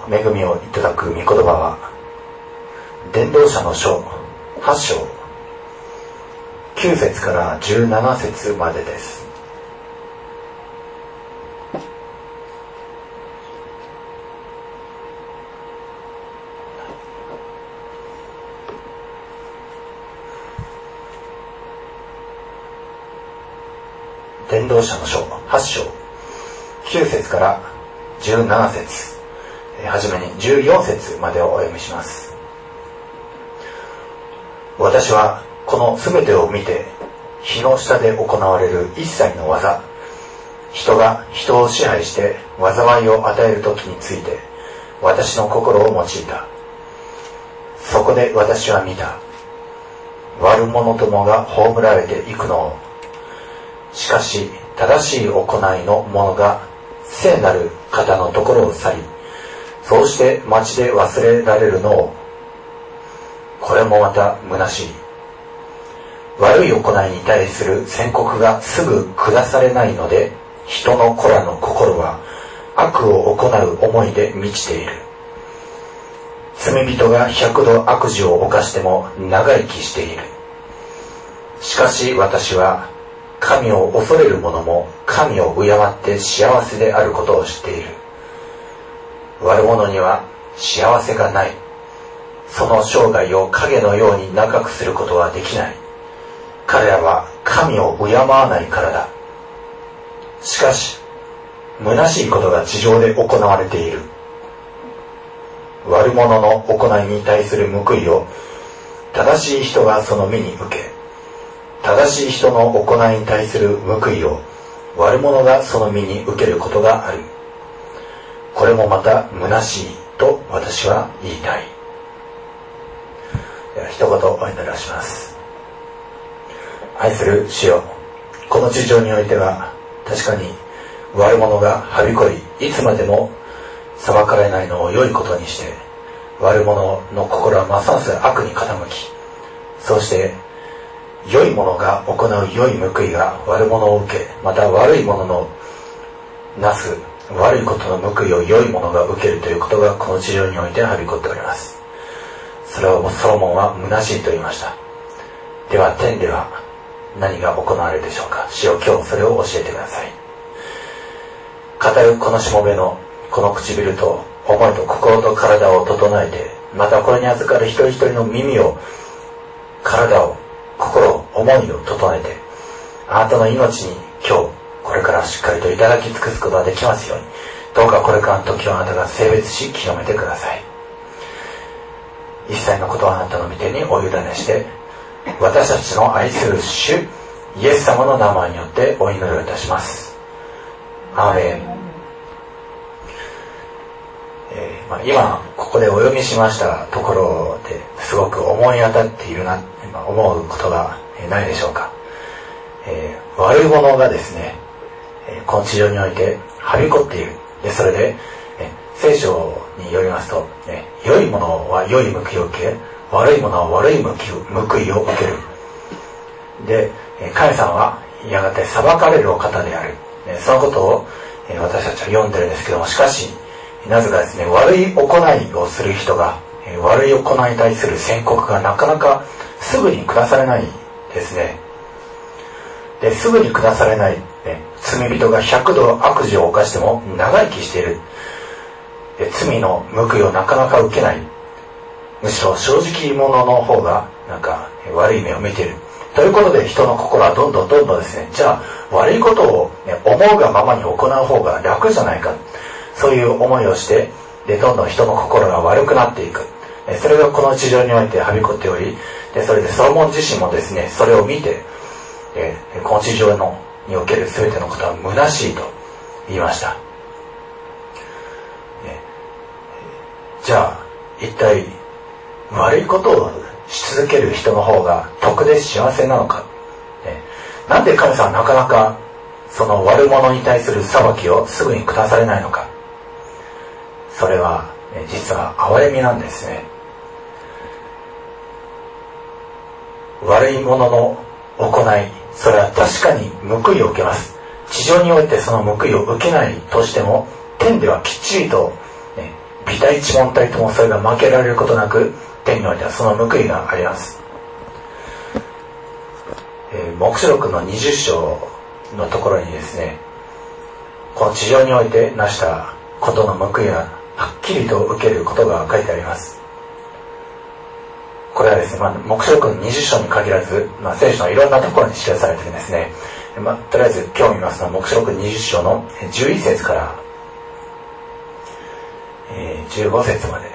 恵みをいただく御言葉は伝道者の書8章9節から17節までです。伝道者の書8章9節から17節、はじめに14節までをお読みします。私はこのすべてを見て、日の下で行われる一切の技、人が人を支配して災いを与える時について私の心を用いた。そこで私は見た。悪者どもが葬られていくのを。しかし正しい行いの者が聖なる方のところを去り、そうして町で忘れられるのを。これもまた虚しい。悪い行いに対する宣告がすぐ下されないので、人の子らの心は悪を行う思いで満ちている。罪人が100度悪事を犯しても長生きしている。しかし私は神を恐れる者も神を敬って幸せであることを知っている。悪者には幸せがない。その生涯を影のように長くすることはできない。彼らは神を敬わないからだ。しかし虚しいことが地上で行われている。悪者の行いに対する報いを正しい人がその身に受け、正しい人の行いに対する報いを悪者がその身に受けることがある。これもまた虚しいと私は言いたい。では一言お祈りをします。愛する主よ、この地上においては確かに悪者がはびこり、いつまでも裁かれないのを良いことにして、悪者の心はますます悪に傾き、そうして良い者が行う良い報いが悪者を受け、また悪い者のなす悪いことの報いを良い者が受けるということがこの地上においてはびこっております。それをソロモンは虚しいと言いました。では天では何が行われるでしょうか。主よ、今日それを教えてください。語るこのしもべのこの唇と思いと心と体を整えて、またこれに預かる一人一人の耳を、体を、心を、思いを整えて、あなたの命に今日これからしっかりといただき尽くすことができますように、どうかこれからの時をあなたが性別し清めてください。一切のことはあなたの御手にお委ねして、私たちの愛する主イエス様の名前によってお祈りをいたします。アーメン。今ここでお読みしましたところですごく思い当たっているな思うことがないでしょうか。悪い者がですね、この地上においてはびこっている。でそれで聖書によりますと、良い者は良い報いを受け、悪い者は悪い報いを受ける。で神様はやがて裁かれるお方である。そのことを私たちは読んでるんですけども、しかしなぜかですね、悪い行いをする人が悪い行いに対する宣告がなかなかすぐに下されないですね。ですぐに下されない、罪人が100度悪事を犯しても長生きしている。罪の報いをなかなか受けない。むしろ正直者の方がなんか悪い目を見ているということで、人の心はどんどんですね、じゃあ悪いことを、思うがままに行う方が楽じゃないか、そういう思いをして、でどんどん人の心が悪くなっていく。それがこの地上においてはびこっており、でそれでソロモン自身もですね、それを見て、この地上における全てのことは虚しいと言いました。じゃあ一体悪いことをし続ける人の方が得で幸せなのか。なんで神様はなかなかその悪者に対する裁きをすぐに下されないのか。それは実は憐れみなんですね。悪い者の行い、それは確かに報いを受けます。地上においてその報いを受けないとしても、天ではきっちりと、 微体一問体ともそれが負けられることなく、天においてはその報いがあります。黙示録の20章のところにですね、この地上において成したことの報いがはっきりと受けることが書いてあります。これはですね、黙示録の20章に限らず、聖書のいろんなところに記されているんですね。とりあえず今日見ますのは黙示録20章の11節から15節まで。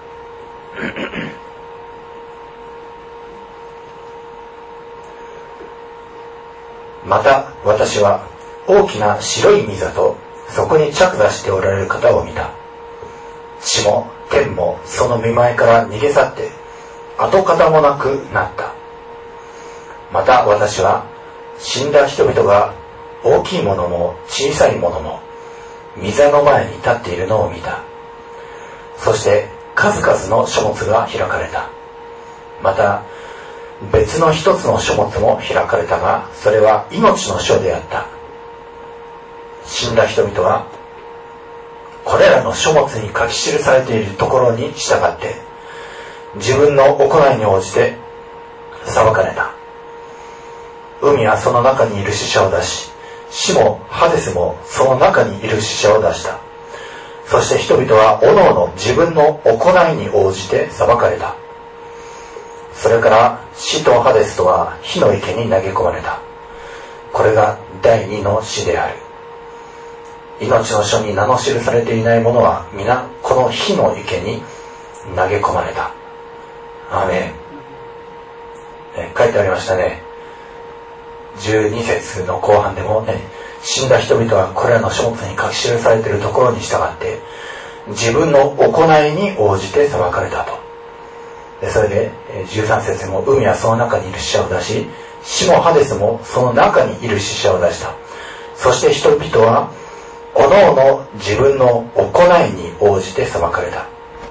また私は大きな白い御座とそこに着座しておられる方を見た。地も天もその御前から逃げ去って跡形もなくなった。また私は死んだ人々が大きいものも小さいものも御座の前に立っているのを見た。そして数々の書物が開かれた。また別の一つの書物も開かれたが、それは命の書であった。死んだ人々はこれらの書物に書き記されているところに従って自分の行いに応じて裁かれた。海はその中にいる死者を出し、死もハデスもその中にいる死者を出した。そして人々はおのおの自分の行いに応じて裁かれた。それから死とハデスとは火の池に投げ込まれた。これが第二の死である。命の書に名の記されていない者は皆この火の池に投げ込まれた。アーメン。書いてありましたね。12節の後半でもね、死んだ人々はこれらの書物に書き記されているところに従って自分の行いに応じて裁かれたと。でそれで13節でも海はその中にいる死者を出し、死もハデスもその中にいる死者を出した。そして人々はおのおの自分の行いに応じて裁かれた。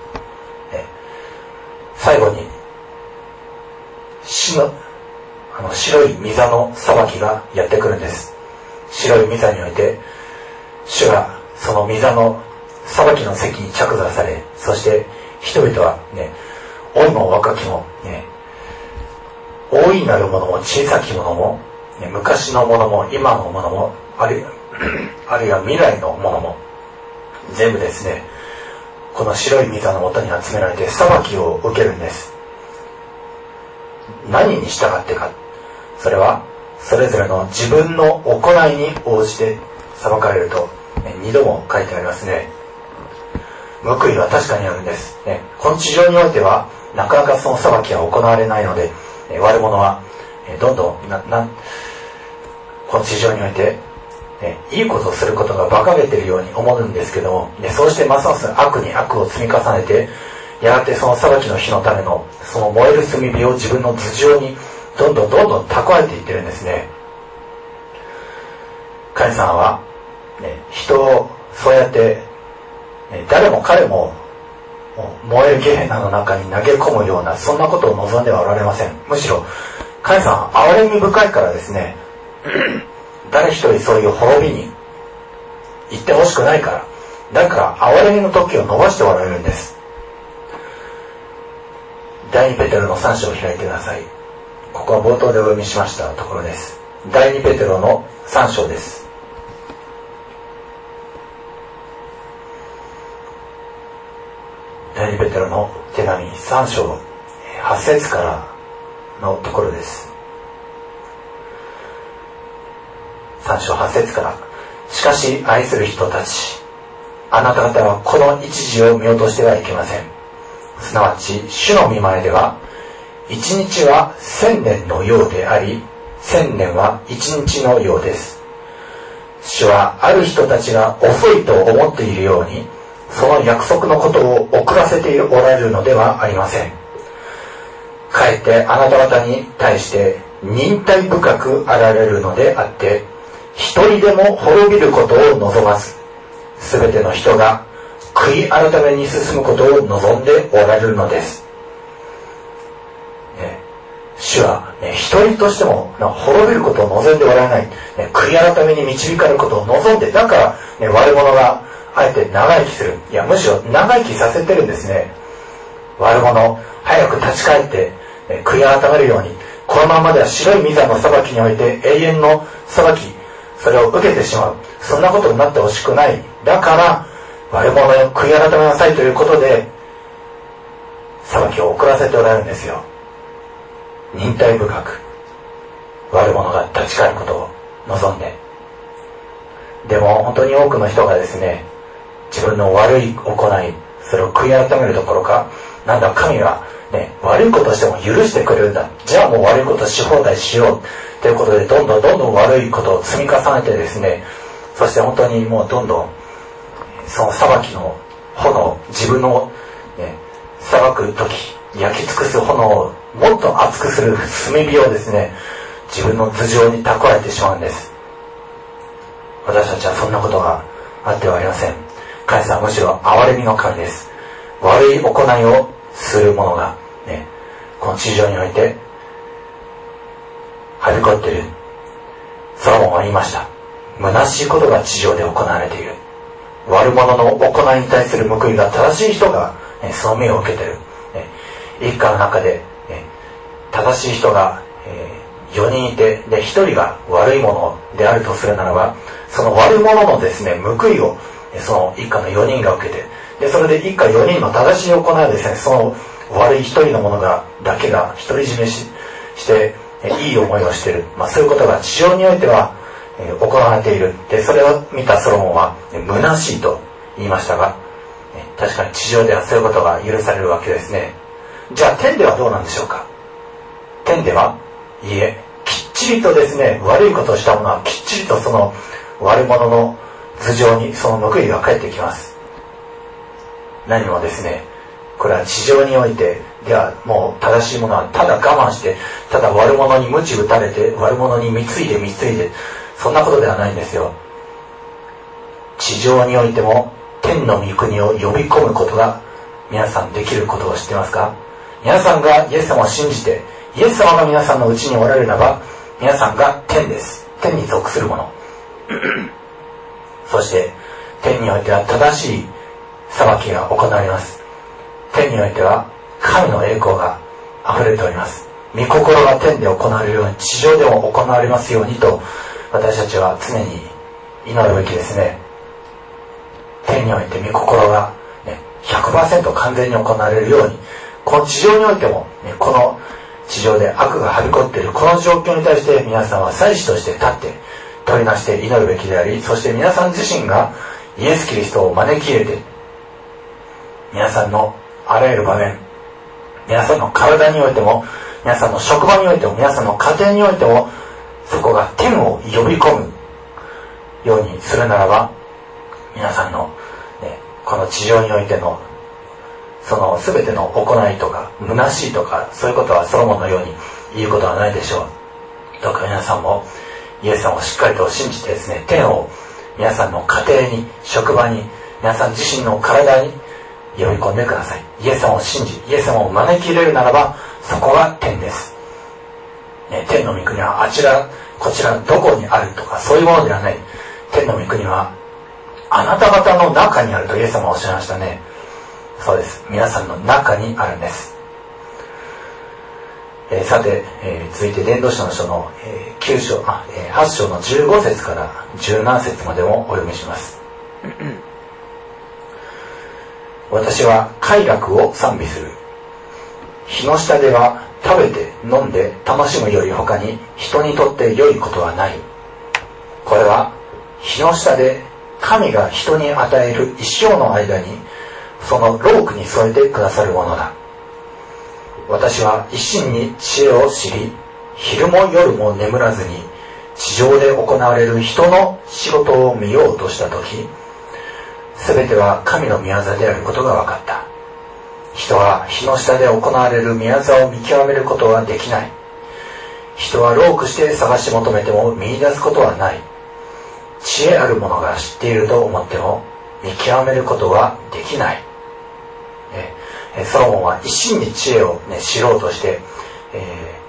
最後に白い御座の裁きがやってくるんです。白い御座において主がその御座の裁きの席に着座され、そして人々はね、老いも若きも、ね、大いなるものも小さきものも、ね、昔のものも今のものもあるいは未来のものも全部ですね、この白い御座のもとに集められて裁きを受けるんです。何に従ってか、それはそれぞれの自分の行いに応じて裁かれると、2度も書いてありますね。報いは確かにあるんです、ね、この地上においてはなかなかその裁きは行われないので、悪者はどんどんこの地上においていいことをすることが馬鹿げているように思うんですけども、そうしてますます悪に悪を積み重ねて、やがてその裁きの日のためのその燃える炭火を自分の頭上にどんどん蓄えていってるんですね。神様は、人をそうやって、誰も彼も燃えるゲヘナの中に投げ込むようなそんなことを望んではおられません。むしろ神様は憐れみ深いからですね誰一人そういう滅びに行ってほしくないから、だから憐れみの時を伸ばしておられるんです。第2ペテロの3章を開いてください。ここは冒頭でお読みしましたところです。第2ペテロの3章です。第2ペテロの手紙3章8節からのところです。3章8節から。しかし愛する人たち、あなた方はこの一時を見落としてはいけません。すなわち主の御前では一日は1000年のようであり、1000年は一日のようです。主はある人たちが遅いと思っているように、その約束のことを遅らせておられるのではありません。かえってあなた方に対して忍耐深くあられるのであって、一人でも滅びることを望まず、すべての人が悔い改めに進むことを望んでおられるのです。主は、一人としても滅びることを望んでおられない、悔い改めに導かれることを望んで、だから、悪者があえて長生きする、いやむしろ長生きさせてるんですね。悪者早く立ち返って悔い改めるように、このままでは白い御座の裁きにおいて永遠の裁き、それを受けてしまう、そんなことになってほしくない。だから悪者よ悔い改めなさいということで裁きを遅らせておられるんですよ。忍耐深く悪者が立ち返ることを望んで。でも本当に多くの人がですね、自分の悪い行い、それを悔い改めるどころか、なんだ神はね、悪いことをしても許してくれるんだ、じゃあもう悪いことし放題しようということで、どんどん悪いことを積み重ねてですね、そして本当にもうどんどんその裁きの炎、自分の、ね、裁く時焼き尽くす炎をもっと熱くする炭火をですね、自分の頭上に蓄えてしまうんです。私たちはそんなことがあってはありません。神様はむしろ憐れみの神です。悪い行いをする者が、ね、この地上においてはびこっている。ソロモンは言いました。虚しいことが地上で行われている。悪者の行いに対する報いが正しい人が、ね、その目を受けている、ね、一家の中で、ね、正しい人が、4人いて、で1人が悪い者であるとするならば、その悪者のですね報いをその一家の4人が受けて、でそれで一家4人の正しい行いをですね、その悪い1人の者がだけが独り占め していい思いをしている、そういうことが地上においては行われている。でそれを見たソロモンは虚しいと言いましたが、確かに地上ではそういうことが許されるわけですね。じゃあ天ではどうなんでしょうか。天ではいいえ、きっちりとですね、悪いことをした者はきっちりとその悪者の頭上にその報いが返ってきます。何もですね、これは地上においてではもう正しいものはただ我慢して、ただ悪者に鞭打たれて、悪者に貢いで、そんなことではないんですよ。地上においても天の御国を呼び込むことが皆さんできることを知ってますか。皆さんがイエス様を信じて、イエス様が皆さんのうちにおられるならば、皆さんが天です。天に属するものそして天においては正しい裁きが行われます。天においては神の栄光があふれております。御心が天で行われるように地上でも行われますようにと、私たちは常に祈るべきですね。天において御心が、ね、100% 完全に行われるように、この地上においても、ね、この地上で悪がはびこっているこの状況に対して皆さんは祭司として立って取りなして祈るべきであり、そして皆さん自身がイエス・キリストを招き入れて、皆さんのあらゆる場面、皆さんの体においても、皆さんの職場においても、皆さんの家庭においても、そこが天を呼び込むようにするならば、皆さんの、ね、この地上においてのその全ての行いとか虚しいとか、そういうことはソロモンのように言うことはないでしょう。どうか皆さんもイエス様をしっかりと信じてですね、天を皆さんの家庭に、職場に、皆さん自身の体に呼び込んでください。イエス様を信じ、イエス様を招き入れるならば、そこが天です、ね、天の御国はあちらこちらどこにあるとかそういうものではない。天の御国はあなた方の中にあるとイエス様はおっしゃいましたね。そうです、皆さんの中にあるんです。さて、続いて伝道者の書の、8章の15節から17節までもお読みします。私は快楽を賛美する。日の下では食べて飲んで楽しむより他に人にとって良いことはない。これは日の下で神が人に与える一生の間にその労苦に添えてくださるものだ。私は一心に知恵を知り、昼も夜も眠らずに地上で行われる人の仕事を見ようとしたとき、すべては神の御業であることが分かった。人は日の下で行われる御業を見極めることはできない。人は労苦して探し求めても見出すことはない。知恵ある者が知っていると思っても見極めることはできない。ソロモンは一心に知恵を、知ろうとして、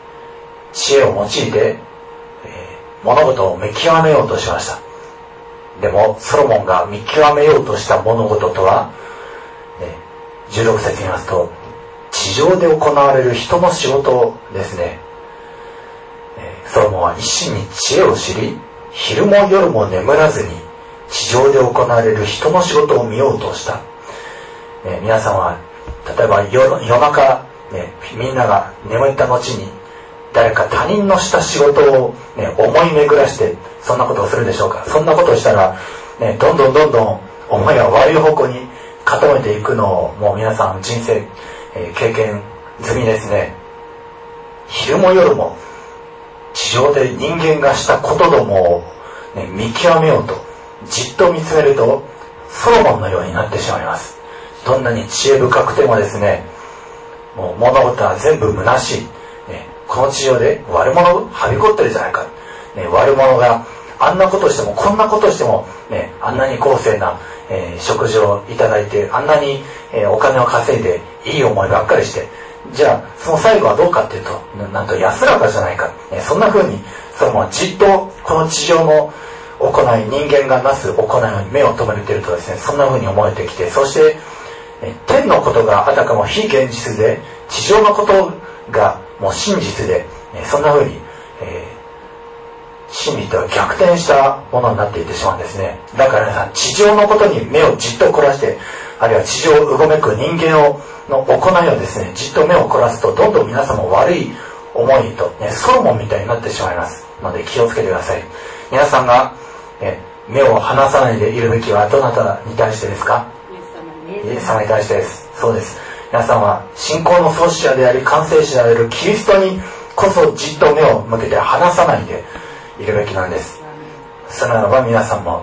知恵を用いて、物事を見極めようとしました。 でもソロモンが見極めようとした物事とは、16節に言いますと、地上で行われる人の仕事ですね。ソロモンは一心に知恵を知り、昼も夜も眠らずに地上で行われる人の仕事を見ようとした。皆さんは例えば夜中、みんなが眠った後に誰か他人のした仕事を、思い巡らしてそんなことをするでしょうか。そんなことをしたら、どんどん思いが悪い方向に傾いていくのをもう皆さん人生、経験済みですね。昼も夜も地上で人間がしたことどもを、見極めようとじっと見つめるとソロモンのようになってしまいます。どんなに知恵深くてもですね、もう物事は全部虚しい、この地上で悪者はびこってるじゃないか、悪者があんなことしてもこんなことしても、あんなに公正な、食事をいただいて、あんなに、お金を稼いでいい思いばっかりして、じゃあその最後はどうかっていうと、なんと安らかじゃないか、そんな風にそれもじっとこの地上の行い、人間がなす行いに目を留めているとですね、そんな風に思えてきて、そして天のことがあたかも非現実で、地上のことがもう真実で、そんな風に、真理とは逆転したものになっていってしまうんですね。だから皆さん、地上のことに目をじっと凝らして、あるいは地上をうごめく人間の行いをですね、じっと目を凝らすと、どんどん皆さんも悪い思いと、ソロモンみたいになってしまいますので気をつけてください。皆さんが、目を離さないでいるべきはどなたに対してですか？イエス様に対してです。そうです。皆さんは信仰の創始者であり完成者であるキリストにこそじっと目を向けて離さないでいるべきなんです。それならば皆さんも、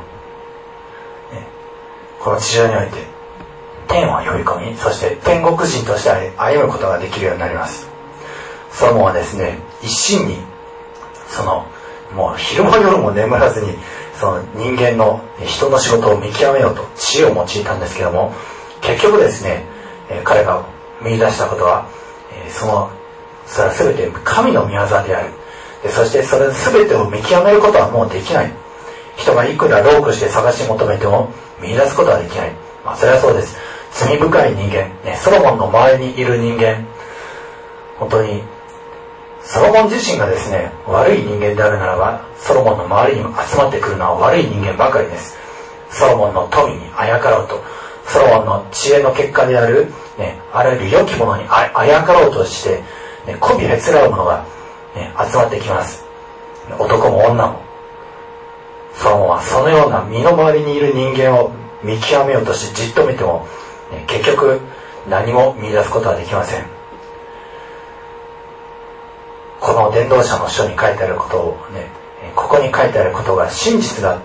この地上において天を呼び込み、そして天国人として歩むことができるようになります。ソロモンはですね、一心にもう昼も夜も眠らずにその人間の人の仕事を見極めようと知恵を用いたんですけども、結局ですね、彼が見出したことは、それは全て神の御業である。そしてそれ全てを見極めることはもうできない。人がいくら労苦して探し求めても見出すことはできない。それはそうです。罪深い人間、ソロモンの周りにいる人間、本当にソロモン自身がですね、悪い人間であるならば、ソロモンの周りに集まってくるのは悪い人間ばかりです。ソロモンの富にあやかろうと、ソロモンの知恵の結果である、あらゆる良きものにあやかろうとして、媚びへつらう者が、集まってきます。男も女も。ソロモンはそのような身の回りにいる人間を見極めようとしてじっと見ても、結局何も見出すことはできません。この伝道者の書に書いてあることをね、ここに書いてあることが真実だ、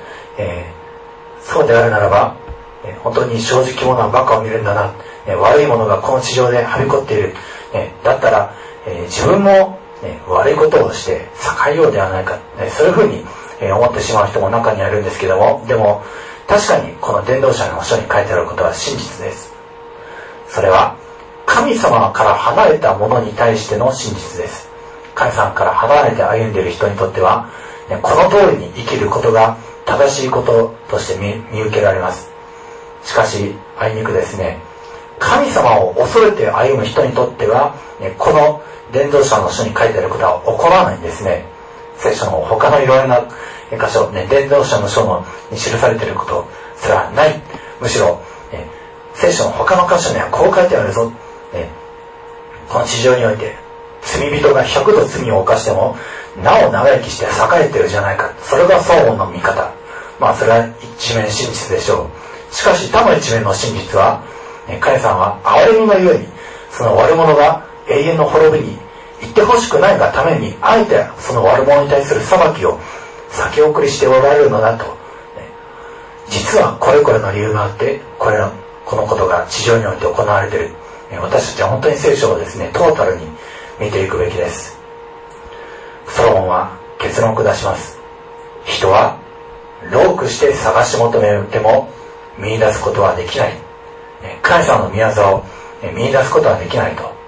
そうであるならば、本当に正直者はバカを見るんだな、悪いものがこの地上ではびこっている、だったら、自分も、悪いことをして栄えようではないか、そういうふうに、思ってしまう人も中にはいるんですけども、でも確かにこの伝道者の書に書いてあることは真実です。それは神様から離れた者に対しての真実です。神様から離れて歩んでいる人にとっては、この通りに生きることが正しいこととして 見受けられます。しかしあいにくですね、神様を恐れて歩む人にとっては、この伝道者の書に書いてあることは起こらないんですね。聖書の他のいろいろな箇所、伝道者の書に記されていること、それはない。むしろ、聖書の他の箇所にはこう書いてあるぞ。この地上において罪人が100度罪を犯してもなお長生きして栄えてるじゃないか。それがソロモンの見方。それは一面真実でしょう。しかし他の一面の真実は、神様は憐れみのゆえにその悪者が永遠の滅びに行ってほしくないがために、あえてその悪者に対する裁きを先送りしておられるのだと。実はこれこれの理由があって、このことが地上において行われている。私たちは本当に聖書をですね、トータルに見ていくべきです。ソロモンは結論を下します。人は労苦して探し求めても見出すことはできない。神様の御業を見出すことはできないと。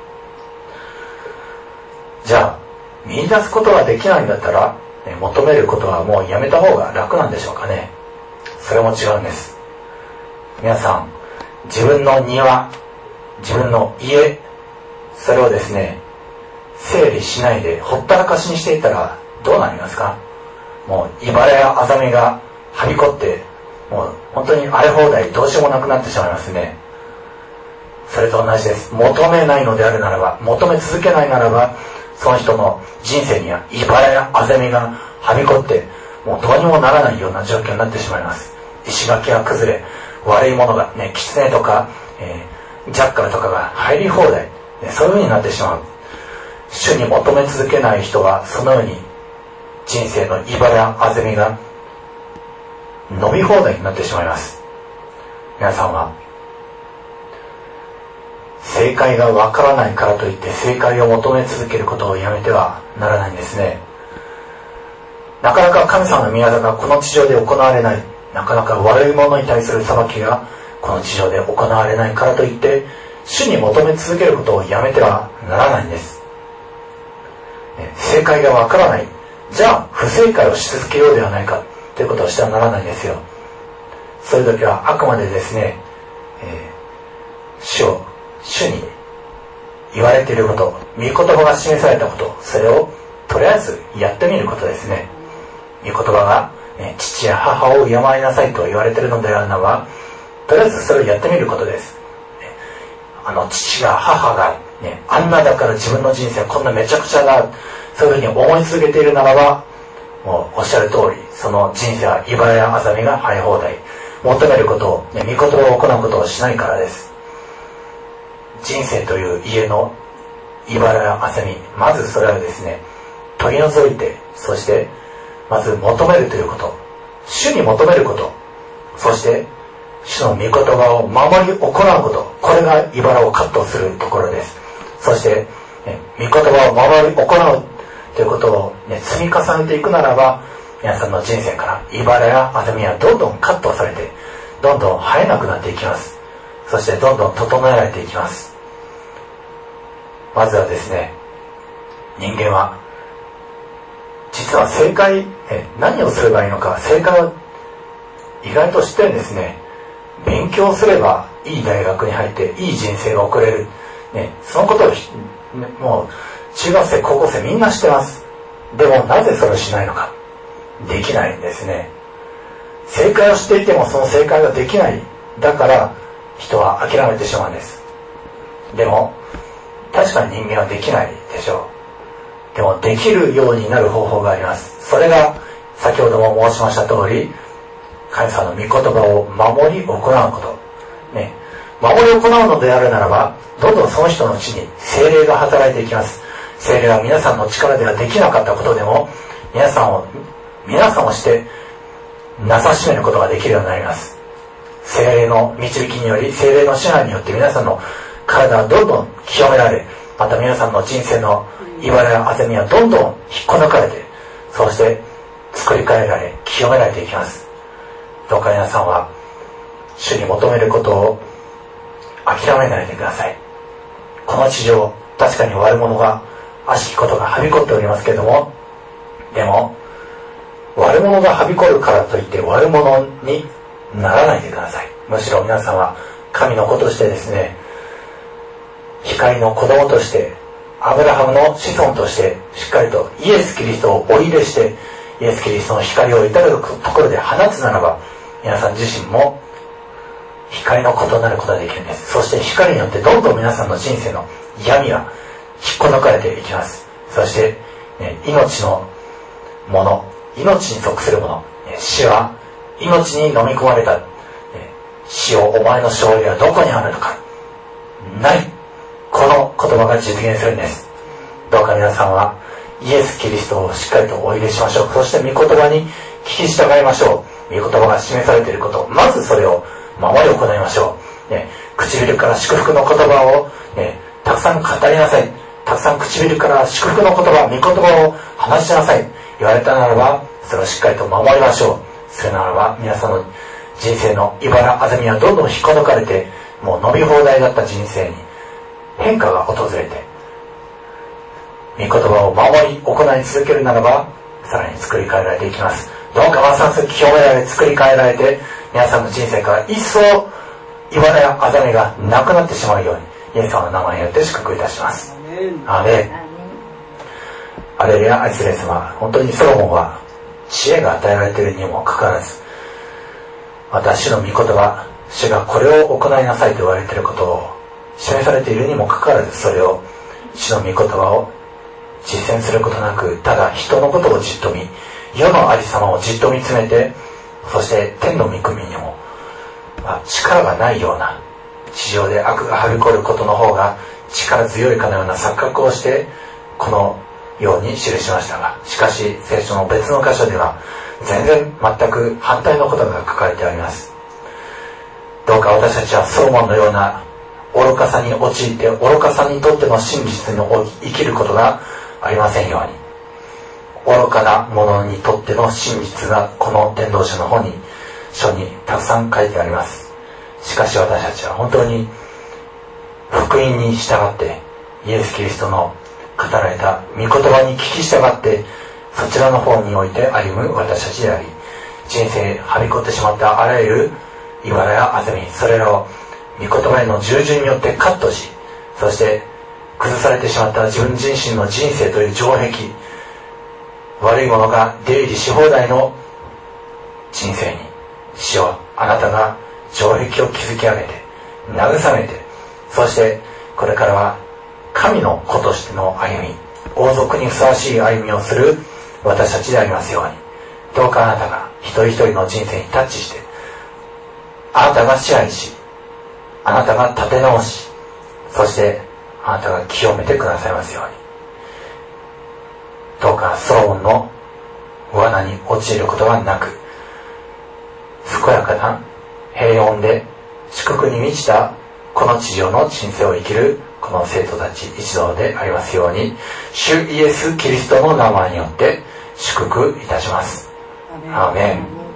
じゃあ見出すことができないんだったら、求めることはもうやめた方が楽なんでしょうかね。 それも違うんです。皆さん、自分の庭、自分の家、それをですね、整理しないでほったらかしにしていたらどうなりますか？もう茨やアザミがはびこって、もう本当に荒れ放題、どうしようもなくなってしまいますね。それと同じです。求めないのであるならば、求め続けないならば、その人の人生には茨やアザミがはびこって、もうどうにもならないような状況になってしまいます。石垣が崩れ、悪いものがね、狐とか、ジャッカルとかが入り放題、ね、そういう風になってしまう。主に求め続けない人はそのように人生の茨やアザミが伸び放題になってしまいます。皆さんは正解がわからないからといって正解を求め続けることをやめてはならないんですね。なかなか神様の御業がこの地上で行われない、なかなか悪いものに対する裁きがこの地上で行われないからといって主に求め続けることをやめてはならないんです。正解がわからない、じゃあ不正解をし続けようではないかということをしてはならないんですよ。そういう時はあくまでですね、主に言われていること、御言葉が示されたこと、それをとりあえずやってみることですね。御言葉が、父や母を敬いなさいと言われているのであるならば、とりあえずそれをやってみることです。父が母が、あんなだから自分の人生はこんなめちゃくちゃだ、そういうふうに思い続けているならば、もうおっしゃる通り、その人生は茨やアザミが生え放題。求めることを、御言葉を行うことをしないからです。人生という家の茨やアザミ、まずそれはですね、取り除いて、そしてまず求めるということ、主に求めること、そして主の御言葉を守り行うこと、これが茨をカットするところです。そして御言葉を守り行うということを、積み重ねていくならば、皆さんの人生から茨やアザミはどんどんカットされて、どんどん生えなくなっていきます。そしてどんどん整えられていきます。まずはですね、人間は実は正解、何をすればいいのか、正解を意外と知ってるんですね。勉強すればいい大学に入っていい人生が送れる、そのことをもう中学生高校生みんな知ってます。でもなぜそれをしないのか、できないんですね。正解を知っていてもその正解ができない、だから人は諦めてしまうんです。でも確かに人間はできないでしょう。でもできるようになる方法があります。それが先ほども申しました通り、神様の御言葉を守り行うこと、守り行うのであるならば、どんどんその人のうちに聖霊が働いていきます。聖霊は皆さんの力ではできなかったことでも、皆さんをしてなさしめることができるようになります。聖霊の導きにより、聖霊の支配によって皆さんの体はどんどん清められ、また皆さんの人生の茨やアザミはどんどん引っこ抜かれて、そして作り変えられ、清められていきます。どうか皆さんは主に求めることを諦めないでください。この地上、確かに悪者が悪しきことがはびこっておりますけれども、でも悪者がはびこるからといって悪者にならないでください。むしろ皆さんは神の子としてですね、光の子供として、アブラハムの子孫としてしっかりとイエス・キリストをお入れして、イエス・キリストの光をいただくところで放つならば、皆さん自身も光の子となることができるんです。そして光によってどんどん皆さんの人生の闇が引っこ抜かれていきます。そして、命のもの、命に属するもの、死は命に飲み込まれた、死をお前の勝利はどこにあるのか、ない、この言葉が実現するんです。どうか皆さんはイエス・キリストをしっかりとお入れしましょう。そして御言葉に聞き従いましょう。御言葉が示されていること、まずそれを守り行いましょう。唇から祝福の言葉を、たくさん語りなさい。たくさん唇から祝福の言葉、御言葉を話しなさい。言われたならば、それをしっかりと守りましょう。それならば、皆さんの人生の茨、アザミはどんどん引っこ抜かれて、もう伸び放題だった人生に変化が訪れて、御言葉を守り行い続けるならば、さらに作り変えられていきます。 どうかますます清められ作り変えられて、皆さんの人生から一層茨やあざみがなくなってしまうように、イエス様の名前によって祝福いたします。アーメン。アレルヤ。愛するイエス様、本当にソロモンは知恵が与えられているにもかかわらず、私の御言葉、主がこれを行いなさいと言われていることを示されているにもかかわらず、それを主の御言葉を実践することなく、ただ人のことをじっと見、世のありさまをじっと見つめて、そして天の御国にも、力がないような、地上で悪がはびこることの方が力強いかのような錯覚をしてこのように記しましたが、しかし聖書の別の箇所では全く反対のことが書かれてあります。どうか私たちはソロモンのような愚かさに陥って愚かさにとっての真実に生きることがありませんように。愚かなものにとっての真実がこの伝道書の書にたくさん書いてあります。しかし私たちは本当に福音に従ってイエス・キリストの語られた御言葉に聞き従ってそちらの方において歩む私たちであり、人生はびこってしまったあらゆる茨やあざみ、それらを御言葉への従順によってカットし、そして崩されてしまった自分自身の人生という城壁、悪いものが出入りし放題の人生に、主よ、あなたが城壁を築き上げて慰めて、そしてこれからは神の子としての歩み、王族にふさわしい歩みをする私たちでありますように、どうかあなたが一人一人の人生にタッチして、あなたが支配し、あなたが立て直し、そしてあなたが清めてくださいますように。どうかソロモンの罠に陥ることがなく、健やかな平穏で祝福に満ちたこの地上の人生を生きるこの生徒たち一同でありますように、主イエス・キリストの名前によって祝福いたします。アーメン。